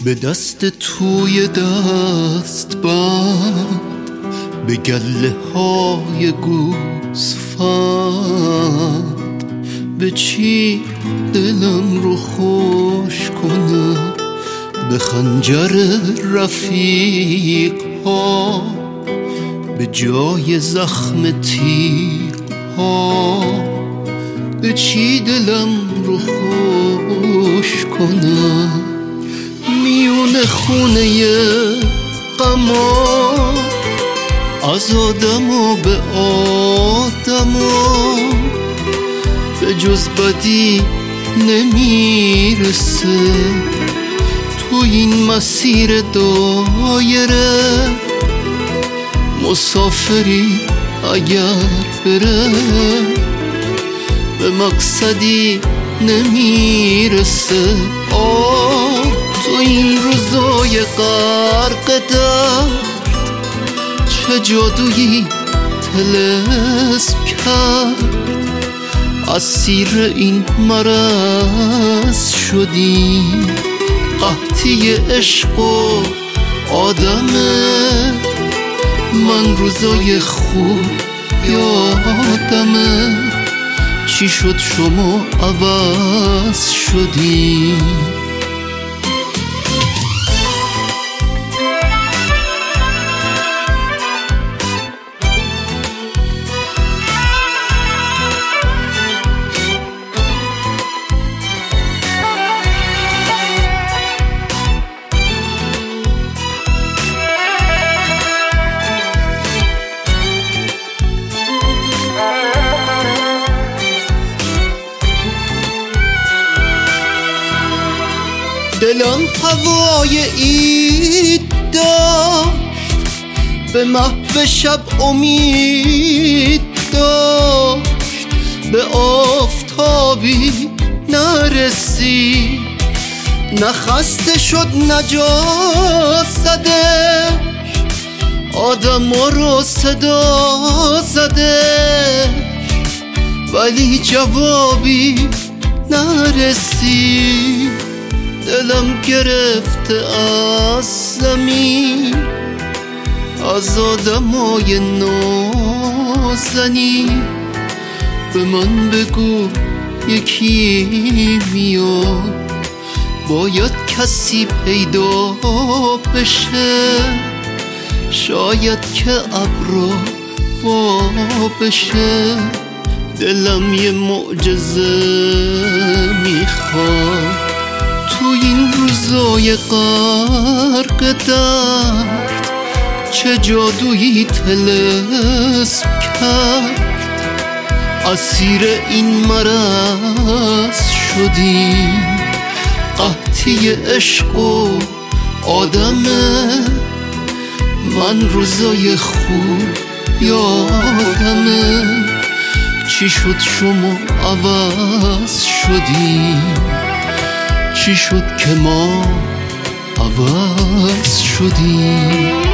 به دست توی دست بند، به گله های گوسفند، به چی دلم رو خوش کنم؟ به خنجر رفیق ها، به جای زخم تیغ ها، به چی دلم رو خوش کنم؟ میون خونه غما، از آدم به آدم به جز بدی نمیرسه. تو این مسیر دایره مسافری اگر بره، به مقصدی نمیرسه. تو این روزای غرق درد چه جادویی طلسم کرد؟ اسیر این مرض شدیم، قحطی عشق و آدمه. من روزای خوب یادمه، چی شد شما عوض شدیم؟ دلم هوای عید داشت، به محو شب امید داشت، به آفتابی نرسید، نخسته شد نجاستش، آدما رو صدا زده، ولی جوابی نرسید. دلم گرفته از زمین، از آدمای نازنین. به من بگو یکی میاد، باید کسی پیدا بشه، شاید که ابرا وا بشه. دلم یه معجزه میخواد، تو این روزای غرق درد چه جادویی طلسم کرد؟ اسیر این مرض شدیم، قحطی عشق و آدمه. من روزای خوب یادمه، چی شد شما عوض شدیم؟ چی شد که ما عوض شدیم؟